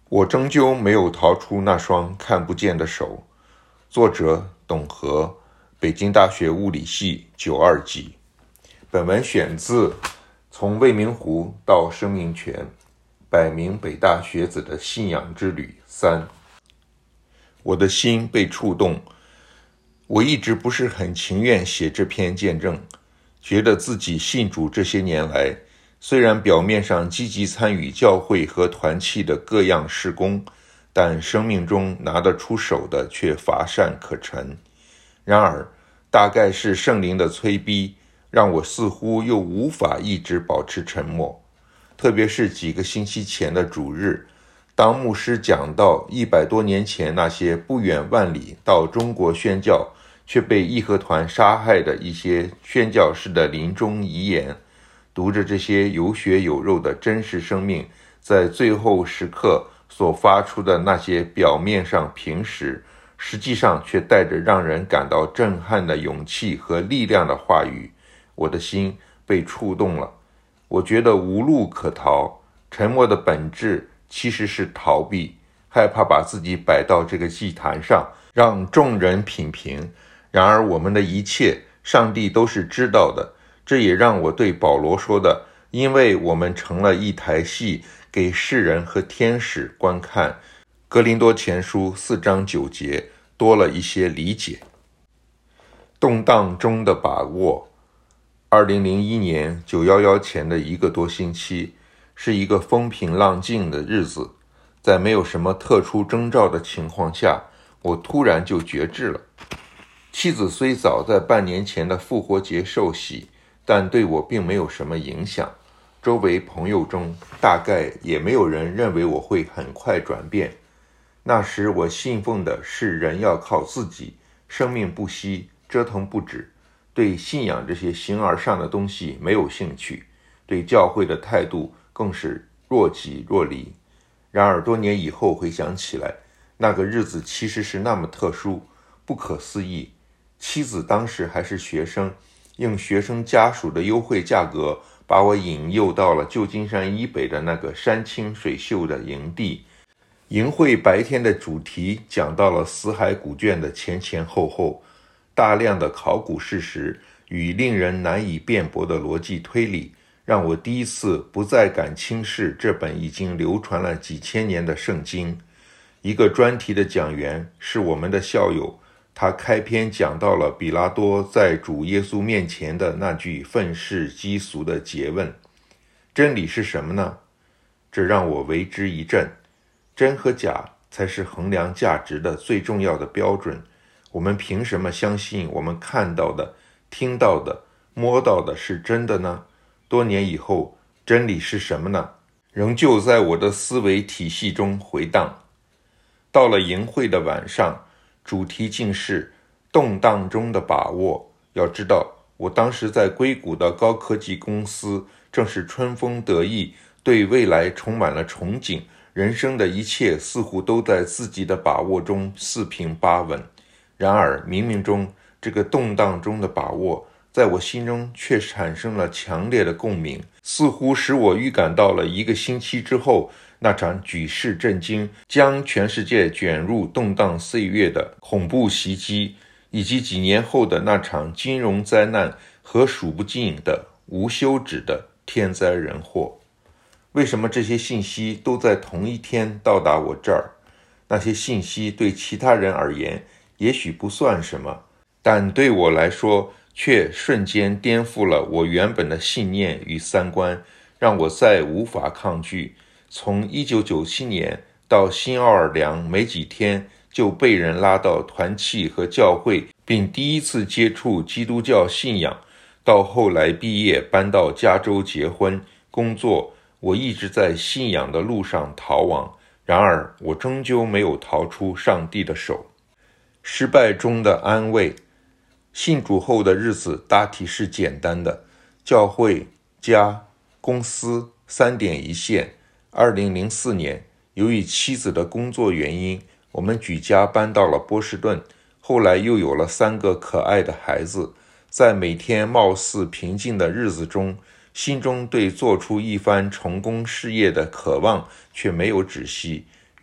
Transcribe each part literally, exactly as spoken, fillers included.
我终究没有逃出那双看不见的手。作者董和，北京大学物理系九二级。本文选自《从未名湖到生命泉：百名北大学子的信仰之旅三》。我的心被触动，我一直不是很情愿写这篇见证，觉得自己信主这些年来，虽然表面上积极参与教会和团契的各样事工，但生命中拿得出手的却乏善可陈。然而，大概是圣灵的催逼，让我似乎又无法一直保持沉默。特别是几个星期前的主日，当牧师讲到一百多年前那些不远万里到中国宣教，却被义和团杀害的一些宣教士的临终遗言，读着这些有血有肉的真实生命在最后时刻所发出的那些表面上平实，实际上却带着让人感到震撼的勇气和力量的话语，我的心被触动了。我觉得无路可逃，沉默的本质其实是逃避，害怕把自己摆到这个祭坛上，让众人品评。然而我们的一切，上帝都是知道的。这也让我对保罗说的，因为我们成了一台戏，给世人和天使观看，哥林多前书四章九节多了一些理解。动荡中的把握。二零零一年九一一前的一个多星期，是一个风平浪静的日子，在没有什么特殊征兆的情况下，我突然就觉知了。妻子虽早在半年前的复活节受洗，但对我并没有什么影响。周围朋友中大概也没有人认为我会很快转变。那时我信奉的是人要靠自己，生命不息，折腾不止，对信仰这些形而上的东西没有兴趣，对教会的态度更是若即若离。然而多年以后回想起来，那个日子其实是那么特殊，不可思议。妻子当时还是学生，用学生家属的优惠价格把我引诱到了旧金山以北的那个山清水秀的营地。营会白天的主题讲到了死海古卷的前前后后，大量的考古事实与令人难以辩驳的逻辑推理，让我第一次不再敢轻视这本已经流传了几千年的圣经。一个专题的讲员是我们的校友，他开篇讲到了比拉多在主耶稣面前的那句愤世嫉俗的诘问：真理是什么呢？这让我为之一振。真和假才是衡量价值的最重要的标准。我们凭什么相信我们看到的、听到的、摸到的是真的呢？多年以后，真理是什么呢？仍旧在我的思维体系中回荡。到了营会的晚上，主题竟是动荡中的把握。要知道，我当时在硅谷的高科技公司，正是春风得意，对未来充满了憧憬，人生的一切似乎都在自己的把握中四平八稳。然而冥冥中，这个动荡中的把握在我心中却产生了强烈的共鸣，似乎使我预感到了一个星期之后，那场举世震惊，将全世界卷入动荡岁月的恐怖袭击，以及几年后的那场金融灾难和数不尽的无休止的天灾人祸。为什么这些信息都在同一天到达我这儿？那些信息对其他人而言也许不算什么，但对我来说却瞬间颠覆了我原本的信念与三观，让我再无法抗拒。从一九九七年到新奥尔良没几天就被人拉到团契和教会，并第一次接触基督教信仰，到后来毕业搬到加州结婚工作，我一直在信仰的路上逃亡。然而我终究没有逃出上帝的手。失败中的安慰。信主后的日子大体是简单的，教会、家、公司三点一线。二零零四年，由于妻子的工作原因，我们举家搬到了波士顿，后来又有了三个可爱的孩子。在每天貌似平静的日子中，心中对做出一番成功事业的渴望却没有止息。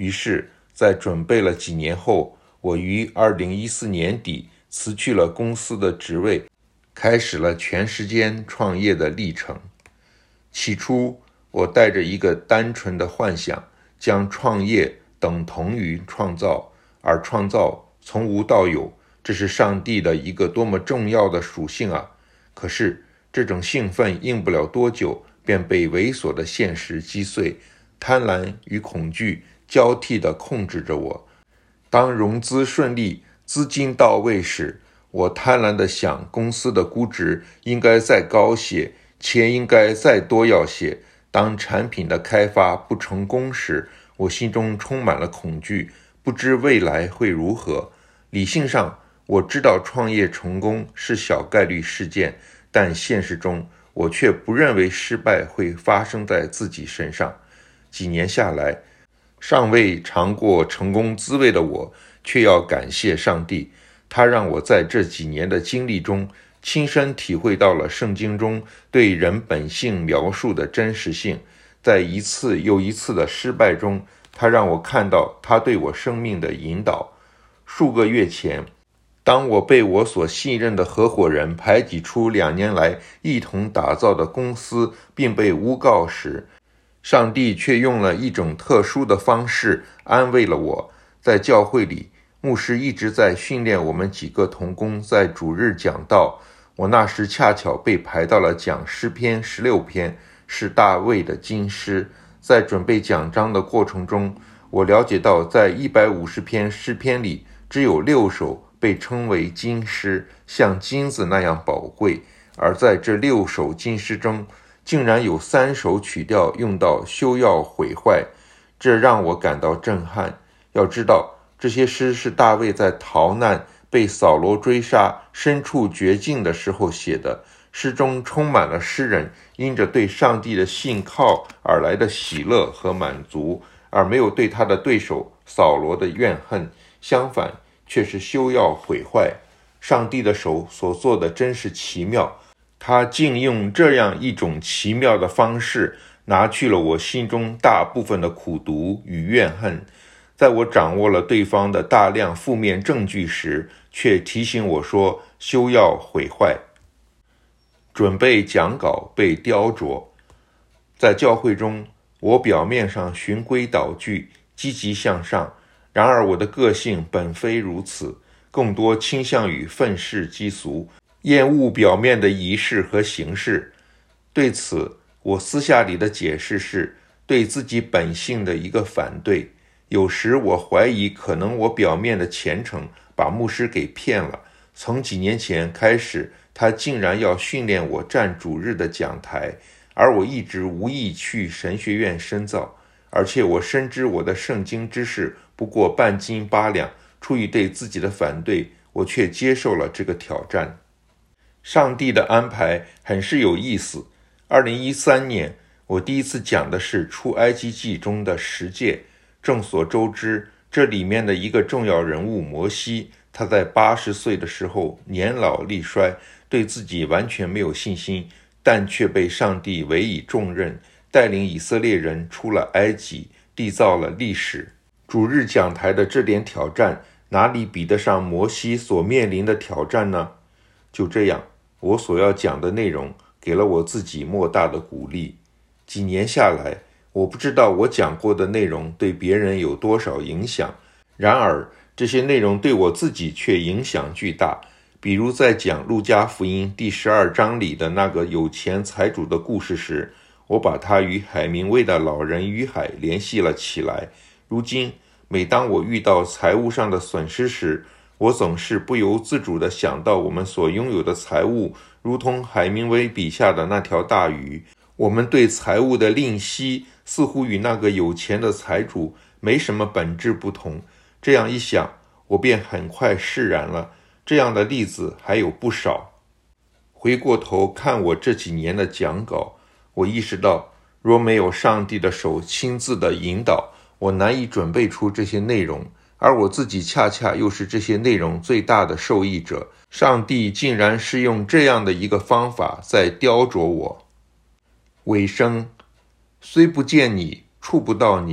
于是在准备了几年后，我于二零一四年底辞去了公司的职位，开始了全时间创业的历程。起初，我带着一个单纯的幻想，将创业等同于创造，而创造从无到有，这是上帝的一个多么重要的属性啊！可是，这种兴奋应不了多久，便被猥琐的现实击碎，贪婪与恐惧交替地控制着我。当融资顺利，资金到位时，我贪婪地想，公司的估值应该再高些，钱应该再多要些。当产品的开发不成功时，我心中充满了恐惧，不知未来会如何。理性上，我知道创业成功是小概率事件，但现实中，我却不认为失败会发生在自己身上。几年下来，尚未尝过成功滋味的我，却要感谢上帝，他让我在这几年的经历中，亲身体会到了圣经中对人本性描述的真实性。在一次又一次的失败中，他让我看到他对我生命的引导。数个月前，当我被我所信任的合伙人排挤出两年来一同打造的公司，并被诬告时，上帝却用了一种特殊的方式安慰了我。在教会里，牧师一直在训练我们几个同工在主日讲道，我那时恰巧被排到了讲诗篇十六篇，是大卫的金诗。在准备讲章的过程中，我了解到在一百五十篇诗篇里，只有六首被称为金诗，像金子那样宝贵，而在这六首金诗中，竟然有三首曲调用到休要毁坏，这让我感到震撼。要知道，这些诗是大卫在逃难、被扫罗追杀、身处绝境的时候写的，诗中充满了诗人因着对上帝的信靠而来的喜乐和满足，而没有对他的对手扫罗的怨恨，相反，却是休要毁坏。上帝的手所做的真是奇妙，他竟用这样一种奇妙的方式，拿去了我心中大部分的苦毒与怨恨。在我掌握了对方的大量负面证据时，却提醒我说休要毁坏。准备讲稿被雕琢。在教会中，我表面上循规蹈矩，积极向上，然而我的个性本非如此，更多倾向于愤世嫉俗，厌恶表面的仪式和形式。对此，我私下里的解释是对自己本性的一个反对。有时我怀疑，可能我表面的虔诚把牧师给骗了。从几年前开始，他竟然要训练我站主日的讲台，而我一直无意去神学院深造，而且我深知我的圣经知识不过半斤八两，出于对自己的反对，我却接受了这个挑战。上帝的安排很是有意思。二零一三年，我第一次讲的是出埃及记中的十诫。众所周知，这里面的一个重要人物摩西，他在八十岁的时候年老力衰，对自己完全没有信心，但却被上帝委以重任，带领以色列人出了埃及，缔造了历史。主日讲台的这点挑战，哪里比得上摩西所面临的挑战呢？就这样，我所要讲的内容给了我自己莫大的鼓励。几年下来，我不知道我讲过的内容对别人有多少影响，然而这些内容对我自己却影响巨大。比如在讲路加福音第十二章里的那个有钱财主的故事时，我把他与海明威的老人与海联系了起来。如今每当我遇到财务上的损失时，我总是不由自主地想到我们所拥有的财物如同海明威笔下的那条大鱼，我们对财物的吝惜似乎与那个有钱的财主没什么本质不同。这样一想，我便很快释然了。这样的例子还有不少。回过头看我这几年的讲稿，我意识到，若没有上帝的手亲自的引导，我难以准备出这些内容，而我自己恰恰又是这些内容最大的受益者。上帝竟然是用这样的一个方法在雕琢我。尾声，虽不见你，触不到你，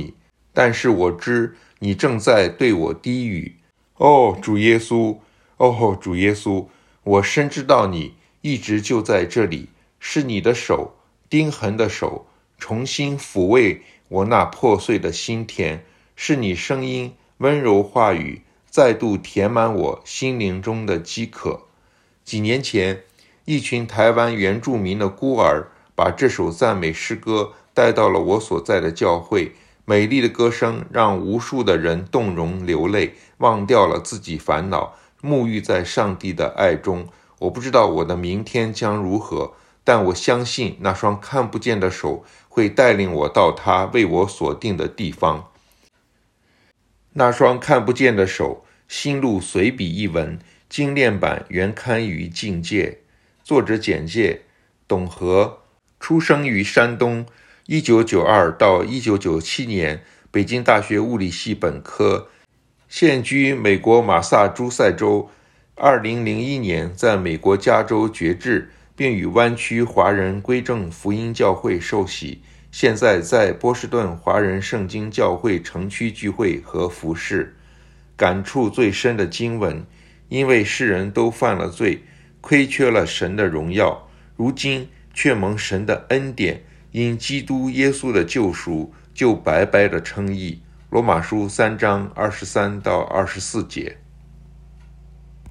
但是我知你正在对我低语。哦，主耶稣，哦，主耶稣，我深知道你一直就在这里，是你的手，钉痕的手，重新抚慰我那破碎的心田，是你声音温柔话语再度填满我心灵中的饥渴。几年前，一群台湾原住民的孤儿把这首赞美诗歌带到了我所在的教会，美丽的歌声让无数的人动容流泪，忘掉了自己烦恼，沐浴在上帝的爱中。我不知道我的明天将如何，但我相信那双看不见的手会带领我到他为我所定的地方。那双看不见的手，心路随笔一文，精炼版原刊于境界。作者简介：董和，出生于山东，一九九二到一九九七年北京大学物理系本科，现居美国马萨诸塞州。二零零一年在美国加州决志，并与湾区华人归正福音教会受洗，现在在波士顿华人圣经教会城区聚会和服事。感触最深的经文：因为世人都犯了罪，亏缺了神的荣耀，如今却蒙神的恩典，因基督耶稣的救赎，就白白的称义。罗马书三章二十三到二十四节。